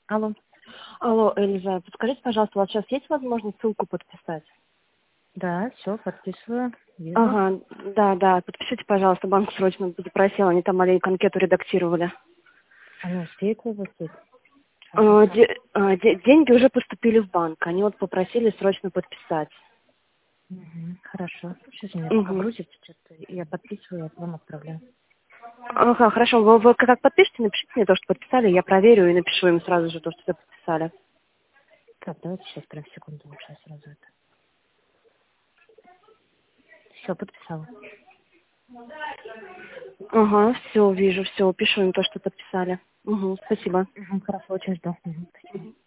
Алло. Алло, Эльза, подскажите, пожалуйста, у вас сейчас есть возможность ссылку подписать? Да, все, подписываю. Вижу. Ага, да, подпишите, пожалуйста, банк срочно запросил, они там маленькую анкету редактировали. Они успеют выпустить? Сейчас посмотрю. Деньги уже поступили в банк, они вот попросили срочно подписать. Хорошо. Сейчас у меня пока Угу. грузится что-то. Я подписываю, я вам отправляю. Ага, хорошо, вы как подпишите, напишите мне то, что подписали, я проверю и напишу им сразу же то, что вы подписали. Так, давайте сейчас прям секунду лучше я сразу это. Все, подписала. Ага, все, вижу, все, пишу им то, что подписали. Угу, спасибо. Хорошо, очень жду. Спасибо.